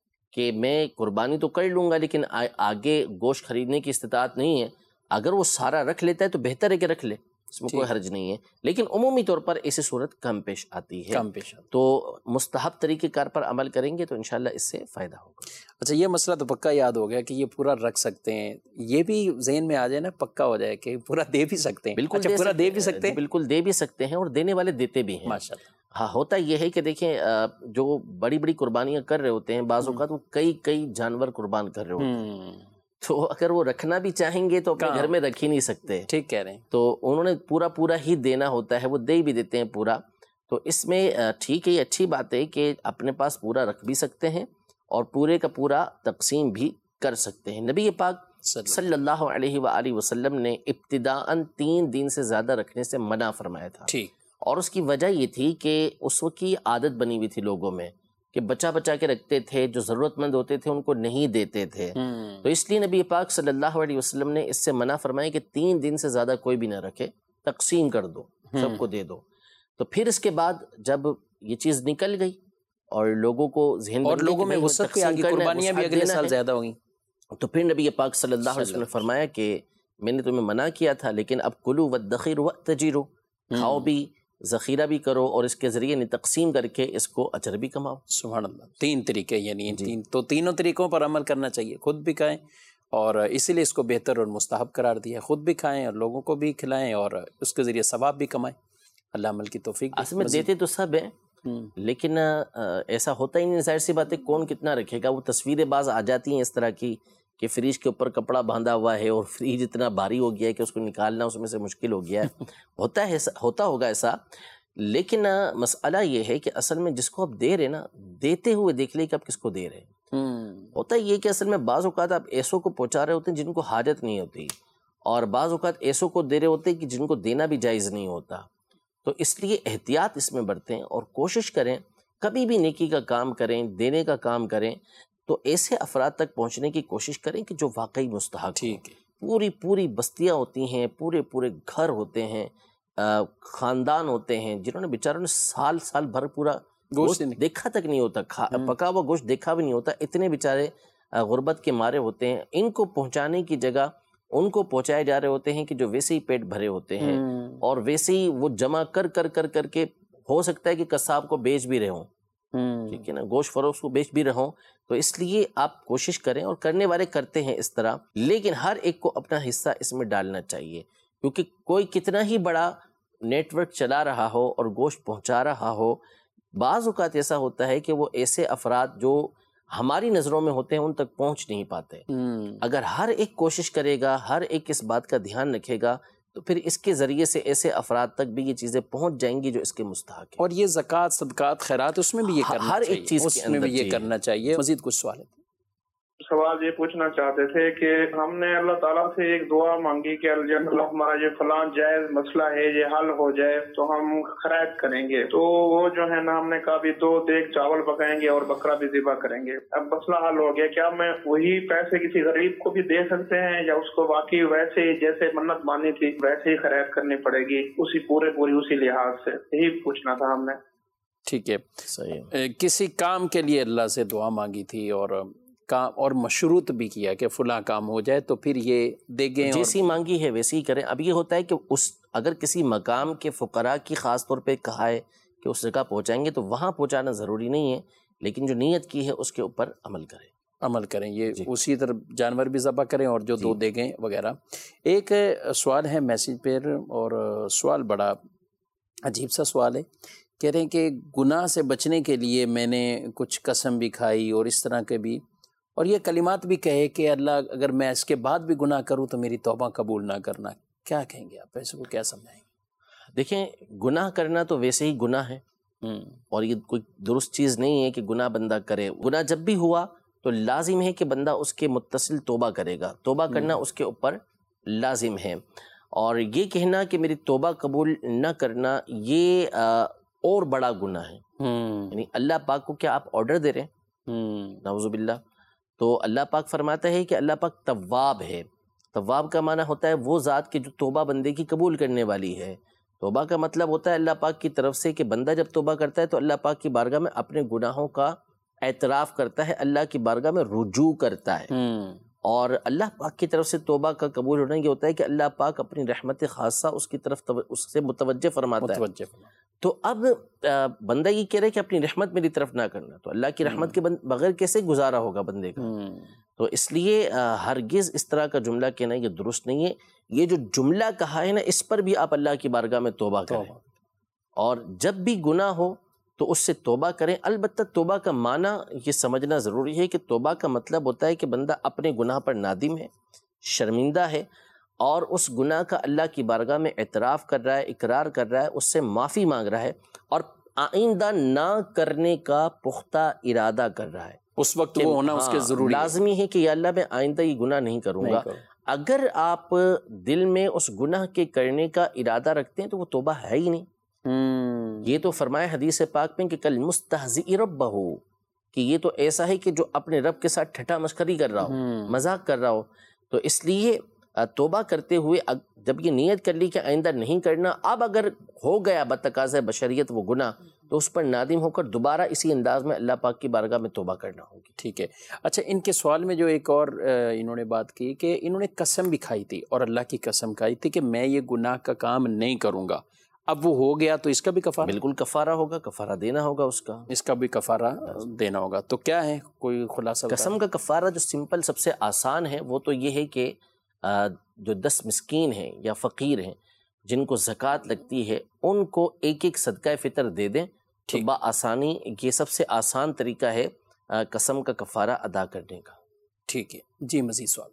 کہ میں قربانی تو کر لوں گا لیکن آگے گوشت خریدنے کی استطاعت نہیں ہے، اگر وہ سارا رکھ لیتا ہے تو بہتر ہے کہ رکھ لے، اس میں کوئی حرج نہیں ہے۔ لیکن عمومی طور پر ایسی صورت کم پیش آتی ہے، تو مستحب طریقہ کار پر عمل کریں گے تو انشاءاللہ اس سے فائدہ ہوگا۔ اچھا، یہ مسئلہ تو پکا یاد ہو گیا کہ یہ پورا رکھ سکتے ہیں، یہ بھی ذہن میں آ جائے نا، پکا ہو جائے کہ پورا دے بھی سکتے ہیں۔ بالکل پورا دے بھی سکتے ہیں، بالکل دے بھی سکتے ہیں، اور دینے والے دیتے بھی ہیں ماشاءاللہ۔ ہاں، ہوتا یہ ہے کہ دیکھیں جو بڑی بڑی قربانیاں کر رہے ہوتے ہیں بعض اوقات وہ کئی جانور قربان کر رہے ہوتے ہیں، تو اگر وہ رکھنا بھی چاہیں گے تو اپنے گھر میں رکھ ہی نہیں سکتے، ٹھیک کہہ رہے ہیں، تو انہوں نے پورا ہی دینا ہوتا ہے، وہ دے بھی دیتے ہیں پورا۔ تو اس میں ٹھیک ہے، یہ اچھی بات ہے کہ اپنے پاس پورا رکھ بھی سکتے ہیں اور پورے کا پورا تقسیم بھی کر سکتے ہیں۔ نبی پاک صلی اللہ علیہ وآلہ وسلم نے ابتداءً 3 دن سے زیادہ رکھنے سے منع فرمایا تھا، اور اس کی وجہ یہ تھی کہ اس وقت کی عادت بنی ہوئی تھی لوگوں میں کہ بچا کے رکھتے تھے، جو ضرورت مند ہوتے تھے ان کو نہیں دیتے تھے، تو اس لیے نبی پاک صلی اللہ علیہ وسلم نے اس سے منع فرمایا کہ 3 دن سے زیادہ کوئی بھی نہ رکھے، تقسیم کر دو، سب کو دے دو۔ تو پھر اس کے بعد جب یہ چیز نکل گئی اور لوگوں کو ذہن اور لوگوں میں وسعت پہ آگے قربانیاں بھی اگلے سال زیادہ ہوگی، تو پھر نبی پاک صلی اللہ علیہ وسلم نے فرمایا کہ میں نے تمہیں منع کیا تھا، لیکن اب کلو وادخروا واتجروا، کھاؤ بھی، ذخیرہ بھی کرو، اور اس کے ذریعے تقسیم کر کے اس کو اجر بھی کماؤ۔ سبحان اللہ، 3 طریقے، یعنی تو تینوں طریقوں پر عمل کرنا چاہیے، خود بھی کھائیں اور اسی لیے اس کو بہتر اور مستحب قرار دیا، خود بھی کھائیں اور لوگوں کو بھی کھلائیں اور اس کے ذریعے ثواب بھی کمائیں۔ اللہ عمل کی توفیق دے۔ اصل میں دیتے تو سب ہیں لیکن ایسا ہوتا ہی نہیں، ظاہر سی بات ہے کون کتنا رکھے گا۔ وہ تصویریں بعض آ جاتی ہیں اس طرح کی کہ فریج کے اوپر کپڑا باندھا ہوا ہے اور فریج اتنا بھاری ہو گیا ہے کہ اس کو نکالنا اس میں سے مشکل ہو گیا ہے، ہوتا ہوگا ایسا۔ لیکن مسئلہ یہ ہے کہ اصل میں جس کو آپ دے رہے نا، دیتے ہوئے دیکھ لیں کہ آپ کس کو دے رہے ہیں۔ ہوتا یہ کہ اصل میں بعض اوقات آپ ایسوں کو پہنچا رہے ہوتے ہیں جن کو حاجت نہیں ہوتی، اور بعض اوقات ایسوں کو دے رہے ہوتے ہیں کہ جن کو دینا بھی جائز نہیں ہوتا۔ تو اس لیے احتیاط اس میں برتیں اور کوشش کریں کبھی بھی نیکی کا کام کریں، دینے کا کام کریں تو ایسے افراد تک پہنچنے کی کوشش کریں کہ جو واقعی مستحق ٹھیک ہے. پوری بستیاں ہوتی ہیں، پورے گھر ہوتے ہیں، خاندان ہوتے ہیں جنہوں نے بیچاروں نے سال بھر پورا گوشت دیکھا تک نہیں ہوتا، پکا ہوا گوشت دیکھا بھی نہیں ہوتا، اتنے بیچارے غربت کے مارے ہوتے ہیں. ان کو پہنچانے کی جگہ ان کو پہنچائے جا رہے ہوتے ہیں کہ جو ویسے ہی پیٹ بھرے ہوتے ہیں اور ویسے ہی وہ جمع کر کے ہو سکتا ہے کہ قصاب کو بیچ بھی رہے ہوں، ٹھیک ہے نا، گوشت فروش کو بیچ بھی رہے ہوں. تو اس لیے آپ کوشش کریں، اور کرنے والے کرتے ہیں اس طرح، لیکن ہر ایک کو اپنا حصہ اس میں ڈالنا چاہیے، کیونکہ کوئی کتنا ہی بڑا نیٹ ورک چلا رہا ہو اور گوشت پہنچا رہا ہو، بعض اوقات ایسا ہوتا ہے کہ وہ ایسے افراد جو ہماری نظروں میں ہوتے ہیں ان تک پہنچ نہیں پاتے. اگر ہر ایک کوشش کرے گا، ہر ایک اس بات کا دھیان رکھے گا، تو پھر اس کے ذریعے سے ایسے افراد تک بھی یہ چیزیں پہنچ جائیں گی جو اس کے مستحق ہیں. اور یہ زکوٰۃ، صدقات، خیرات، اس میں بھی یہ کرنا ہر چاہیے، ایک چیز اس میں بھی یہ کرنا چاہیے. مزید کچھ سوال ہے؟ سوال یہ پوچھنا چاہتے تھے کہ ہم نے اللہ تعالیٰ سے ایک دعا مانگی کہ اللہ ہمارا یہ فلاں جائز مسئلہ ہے یہ حل ہو جائے تو ہم خیرات کریں گے. تو وہ جو ہے نا ہم نے کہا بھی 2 دیگ چاول پکائیں گے اور بکرا بھی ذبح کریں گے. اب مسئلہ حل ہو گیا، کیا میں وہی پیسے کسی غریب کو بھی دے سکتے ہیں یا اس کو واقعی ویسے ہی جیسے منت مانی تھی ویسے ہی خیرات کرنی پڑے گی اسی لحاظ سے؟ یہی پوچھنا تھا ہم نے. ٹھیک ہے. صحیح. کسی کام کے لیے اللہ سے دعا مانگی تھی اور مشروط بھی کیا کہ فلاں کام ہو جائے تو پھر یہ دیگیں جیسی مانگی ہے ویسی ہی کریں. اب یہ ہوتا ہے کہ اگر کسی مقام کے فقراء کی خاص طور پہ کہا ہے کہ اس جگہ پہنچائیں گے تو وہاں پہنچانا ضروری نہیں ہے، لیکن جو نیت کی ہے اس کے اوپر عمل کریں. یہ اسی طرح جانور بھی ذبح کریں اور جو 2 دیگیں وغیرہ. ایک سوال ہے میسیج پر، اور سوال بڑا عجیب سا سوال ہے. کہہ رہے ہیں کہ گناہ سے بچنے کے لیے میں نے کچھ قسم بھی کھائی اور اس طرح کے بھی، اور یہ کلمات بھی کہے کہ اللہ اگر میں اس کے بعد بھی گناہ کروں تو میری توبہ قبول نہ کرنا. کیا کہیں گے آپ؟ ایسے کو کیا سمجھائیں گے؟ دیکھیں، گناہ کرنا تو ویسے ہی گناہ ہے، اور یہ کوئی درست چیز نہیں ہے کہ گناہ بندہ کرے. گناہ جب بھی ہوا تو لازم ہے کہ بندہ اس کے متصل توبہ کرے گا، توبہ کرنا اس کے اوپر لازم ہے. اور یہ کہنا کہ میری توبہ قبول نہ کرنا یہ اور بڑا گناہ ہے. یعنی اللہ پاک کو کیا آپ آرڈر دے رہے ہیں؟ نعوذ باللہ. تو اللہ پاک فرماتا ہے کہ اللہ پاک تواب ہے. تواب کا معنی ہوتا ہے وہ ذات کہ جو توبہ بندے کی قبول کرنے والی ہے. توبہ کا مطلب ہوتا ہے اللہ پاک کی طرف سے کہ بندہ جب توبہ کرتا ہے تو اللہ پاک کی بارگاہ میں اپنے گناہوں کا اعتراف کرتا ہے، اللہ کی بارگاہ میں رجوع کرتا ہے. اور اللہ پاک کی طرف سے توبہ کا قبول ہونا یہ ہوتا ہے کہ اللہ پاک اپنی رحمت خاصہ اس کی طرف اس سے متوجہ فرماتا ہے. تو اب بندہ یہ کہہ رہا ہے کہ اپنی رحمت میری طرف نہ کرنا، تو اللہ کی رحمت کے بغیر کیسے گزارا ہوگا بندے کا؟ تو اس لیے ہرگز اس طرح کا جملہ کہنا یہ درست نہیں ہے. یہ جو جملہ کہا ہے نا، اس پر بھی آپ اللہ کی بارگاہ میں توبہ کریں، اور جب بھی گناہ ہو تو اس سے توبہ کریں. البتہ توبہ کا معنی یہ سمجھنا ضروری ہے کہ توبہ کا مطلب ہوتا ہے کہ بندہ اپنے گناہ پر نادم ہے، شرمندہ ہے، اور اس گناہ کا اللہ کی بارگاہ میں اعتراف کر رہا ہے، اقرار کر رہا ہے، اس سے معافی مانگ رہا ہے، اور آئندہ نہ کرنے کا پختہ ارادہ کر رہا ہے. اس وقت وہ ہونا اس کے ضروری لازمی ہے کہ یا اللہ میں آئندہ یہ گناہ نہیں کروں گا. اگر آپ دل میں اس گناہ کے کرنے کا ارادہ رکھتے ہیں تو وہ توبہ ہے ہی نہیں. یہ تو فرمایا حدیث پاک میں کہ کل مستہزئ ربہ، کہ یہ تو ایسا ہے کہ جو اپنے رب کے ساتھ ٹھٹا مسخری کر رہا ہو، مذاق کر رہا ہو. تو اس لیے توبہ کرتے ہوئے جب یہ نیت کر لی کہ آئندہ نہیں کرنا، اب اگر ہو گیا بتقاضۂ بشریت وہ گناہ، تو اس پر نادم ہو کر دوبارہ اسی انداز میں اللہ پاک کی بارگاہ میں توبہ کرنا ہوگی. ٹھیک ہے. اچھا، ان کے سوال میں جو ایک اور انہوں نے بات کی کہ انہوں نے قسم بھی کھائی تھی اور اللہ کی قسم کھائی تھی کہ میں یہ گناہ کا کام نہیں کروں گا. اب وہ ہو گیا تو اس کا بھی کفارہ؟ بالکل کفارہ ہوگا، کفارہ دینا ہوگا اس کا بھی کفارہ دینا ہوگا. تو کیا ہے کوئی خلاصہ؟ قسم کا کفارہ جو سمپل سب سے آسان ہے وہ تو یہ ہے کہ جو 10 مسکین ہیں یا فقیر ہیں جن کو زکوٰۃ لگتی ہے ان کو ایک صدقہ فطر دے دیں. تو بآسانی یہ سب سے آسان طریقہ ہے قسم کا کفارہ ادا کرنے کا. ٹھیک ہے جی. مزید سوال؟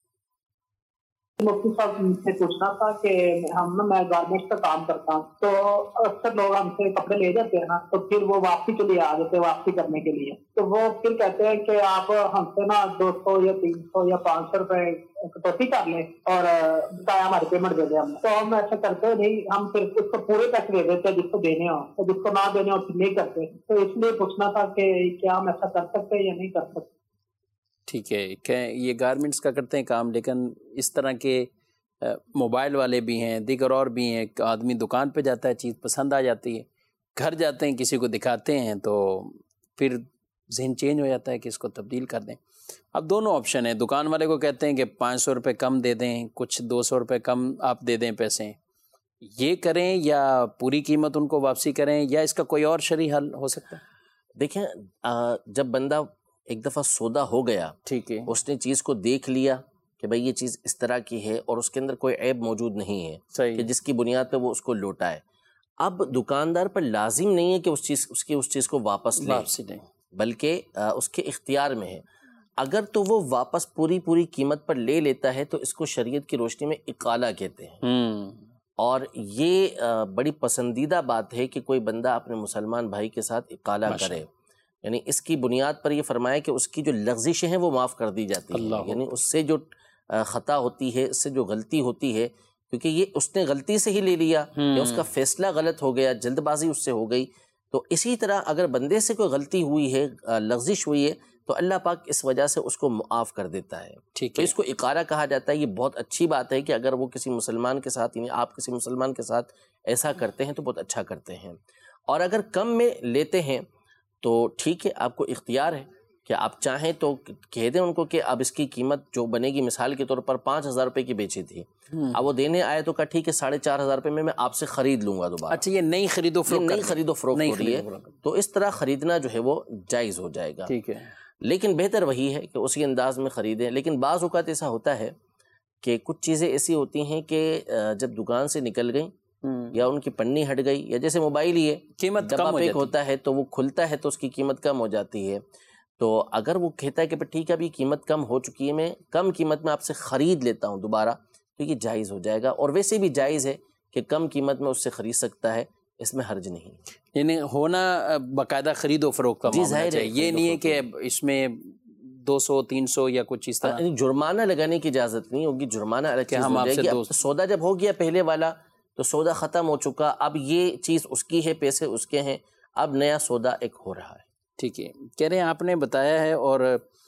مفتی صاحب سے پوچھنا تھا کہ میں گارمنٹس کا کام کرتا ہوں، تو اکثر لوگ ہم سے کپڑے لے جاتے ہیں نا، تو پھر وہ واپسی کے لیے آ جاتے ہیں واپسی کرنے کے لیے. تو وہ پھر کہتے ہیں کہ آپ ہم سے نا 200 یا 300 یا 500 روپے کٹوتی کر لیں اور بتایا ہماری پیمنٹ دے دیں. تو ہم ایسا کرتے نہیں، ہم صرف اس کو پورے پیسے دے دیتے ہیں جس کو دینے ہوں، تو جس کو نہ دینے ہو پھر نہیں کرتے. تو اس لیے پوچھنا تھا کہ کیا ہم ایسا کر سکتے ہیں یا نہیں کر سکتے؟ ٹھیک ہے کہ یہ گارمنٹس کا کرتے ہیں کام، لیکن اس طرح کے موبائل والے بھی ہیں، دیگر اور بھی ہیں. آدمی دکان پہ جاتا ہے، چیز پسند آ جاتی ہے، گھر جاتے ہیں کسی کو دکھاتے ہیں تو پھر ذہن چینج ہو جاتا ہے کہ اس کو تبدیل کر دیں. اب دونوں آپشن ہیں. دکان والے کو کہتے ہیں کہ 500 روپے کم دے دیں، کچھ 200 روپے کم آپ دے دیں پیسے، یہ کریں یا پوری قیمت ان کو واپسی کریں، یا اس کا کوئی اور شرعی حل ہو سکتا ہے؟ دیکھیں جب بندہ ایک دفعہ سودا ہو گیا، ٹھیک ہے، اس نے چیز کو دیکھ لیا کہ بھئی یہ چیز اس طرح کی ہے اور اس کے اندر کوئی عیب موجود نہیں ہے صحیح، کہ جس کی بنیاد پہ وہ اس کو لوٹائے، اب دکاندار پر لازم نہیں ہے کہ اس چیز کو واپس لے، بلکہ اس کے اختیار میں ہے. اگر تو وہ واپس پوری قیمت پر لے لیتا ہے تو اس کو شریعت کی روشنی میں اقالہ کہتے ہیں. اور یہ بڑی پسندیدہ بات ہے کہ کوئی بندہ اپنے مسلمان بھائی کے ساتھ اقالہ کرے. یعنی اس کی بنیاد پر یہ فرمایا کہ اس کی جو لغزشیں ہیں وہ معاف کر دی جاتی ہیں. یعنی اس سے جو خطا ہوتی ہے، اس سے جو غلطی ہوتی ہے، کیونکہ یہ اس نے غلطی سے ہی لے لیا یا اس کا فیصلہ غلط ہو گیا، جلد بازی اس سے ہو گئی. تو اسی طرح اگر بندے سے کوئی غلطی ہوئی ہے، لغزش ہوئی ہے، تو اللہ پاک اس وجہ سے اس کو معاف کر دیتا ہے. تو اس کو اقارہ کہا جاتا ہے. یہ بہت اچھی بات ہے کہ اگر وہ کسی مسلمان کے ساتھ، یعنی آپ کسی مسلمان کے ساتھ ایسا کرتے ہیں تو بہت اچھا کرتے ہیں. اور اگر کم میں لیتے ہیں تو ٹھیک ہے، آپ کو اختیار ہے کہ آپ چاہیں تو کہہ دیں ان کو کہ اب اس کی قیمت جو بنے گی، مثال کے طور پر 5,000 روپے کی بیچی تھی، اب وہ دینے آئے تو کہا ٹھیک ہے 4,500 روپے میں آپ سے خرید لوں گا دوبارہ. اچھا، یہ نئی خرید و فروخت ہو رہی ہے، تو اس طرح خریدنا جو ہے وہ جائز ہو جائے گا. ٹھیک ہے، لیکن بہتر وہی ہے کہ اسی انداز میں خریدیں. لیکن بعض اوقات ایسا ہوتا ہے کہ کچھ چیزیں ایسی ہوتی ہیں کہ جب دکان سے نکل گئیں یا ان کی پنی ہٹ گئی، یا جیسے موبائل ہی ہے، قیمت ڈبہ کم پیک ہوتا ہے تو وہ کھلتا ہے تو اس کی قیمت کم ہو جاتی ہے. تو اگر وہ کہتا ہے کہ ٹھیک ہے ابھی قیمت کم ہو چکی ہے، میں کم قیمت میں آپ سے خرید لیتا ہوں دوبارہ، تو یہ جائز ہو جائے گا. اور ویسے بھی جائز ہے کہ کم قیمت میں اس سے خرید سکتا ہے، اس میں حرج نہیں. یعنی ہونا باقاعدہ خرید و فروخت کا معاملہ ہے، یہ نہیں ہے کہ اس میں 200 300 یا کچھ اس طرح جرمانہ لگانے کی اجازت نہیں ہوگی. جرمانہ الگ چیز ہو جائے گی. سودا جب ہو گیا پہلے والا تو سودا ختم ہو چکا، اب یہ چیز اس کی ہے، پیسے اس کے ہیں، اب نیا سودا ایک ہو رہا ہے. ٹھیک ہے. کہہ رہے ہیں آپ نے بتایا ہے، اور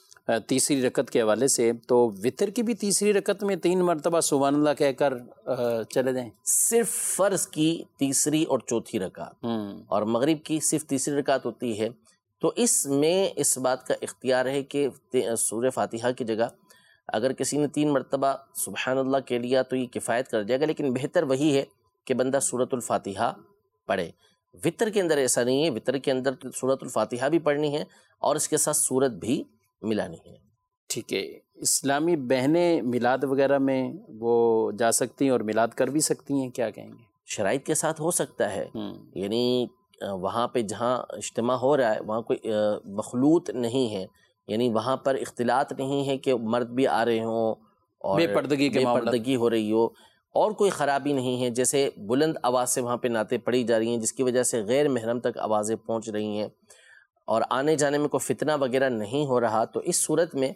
تیسری رکعت کے حوالے سے تو وتر کی بھی تیسری رکعت میں 3 مرتبہ سبحان اللہ کہہ کر چلے جائیں؟ صرف فرض کی تیسری اور چوتھی رکعت، اور مغرب کی صرف تیسری رکعت ہوتی ہے. تو اس میں اس بات کا اختیار ہے کہ سورہ فاتحہ کی جگہ اگر کسی نے 3 مرتبہ سبحان اللہ کہہ لیا تو یہ کفایت کر جائے گا. لیکن بہتر وہی ہے کہ بندہ سورۃ الفاتحہ پڑھے. وطر کے اندر ایسا نہیں ہے. وطر کے اندر سورۃ الفاتحہ بھی پڑھنی ہے اور اس کے ساتھ سورت بھی ملانی ہے. ٹھیک ہے. اسلامی بہنیں میلاد وغیرہ میں وہ جا سکتی ہیں اور میلاد کر بھی سکتی ہیں، کیا کہیں گے؟ شرائط کے ساتھ ہو سکتا ہے. یعنی وہاں پہ جہاں اجتماع ہو رہا ہے وہاں کوئی مخلوط نہیں ہے، یعنی وہاں پر اختلاط نہیں ہے کہ مرد بھی آ رہے ہوں اور بے پردگی ہو رہی ہو، اور کوئی خرابی نہیں ہے. جیسے بلند آواز سے وہاں پہ نعتیں پڑھی جا رہی ہیں جس کی وجہ سے غیر محرم تک آوازیں پہنچ رہی ہیں، اور آنے جانے میں کوئی فتنہ وغیرہ نہیں ہو رہا، تو اس صورت میں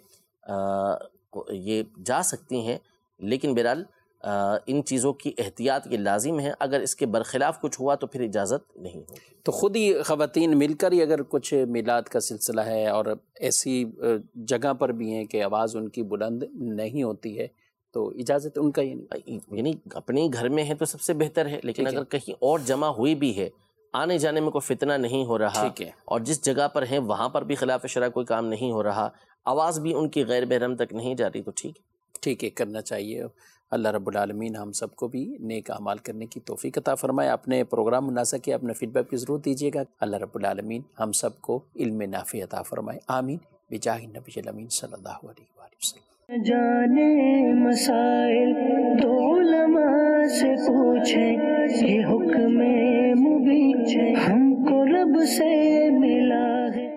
یہ جا سکتی ہیں. لیکن بہرحال ان چیزوں کی احتیاط کے لازم ہے. اگر اس کے برخلاف کچھ ہوا تو پھر اجازت نہیں ہوگی. تو خود ہی خواتین مل کر ہی اگر کچھ میلاد کا سلسلہ ہے اور ایسی جگہ پر بھی ہیں کہ آواز ان کی بلند نہیں ہوتی ہے تو اجازت ان کا یعنی اپنے گھر میں ہے تو سب سے بہتر ہے. لیکن اگر کہیں اور جمع ہوئی بھی ہے، آنے جانے میں کوئی فتنہ نہیں ہو رہا، اور جس جگہ پر ہیں وہاں پر بھی خلاف شرع کوئی کام نہیں ہو رہا، آواز بھی ان کی غیر محرم تک نہیں جا رہی، تو ٹھیک ہے کرنا چاہیے. اللہ رب العالمین ہم سب کو بھی نیک اعمال کرنے کی توفیق عطا فرمائے. اپنے پروگرام مناسب کیا، اپنے فیڈ بیک بھی ضرور دیجیے گا. اللہ رب العالمین ہم سب کو علم نافع عطا فرمائے. آمین بجاہ النبی الامین صلی اللہ علیہ وآلہ وسلم. جانے مسائل تو علماء سے پوچھیں، یہ حکم مبین ہم کو رب سے ملا ہے.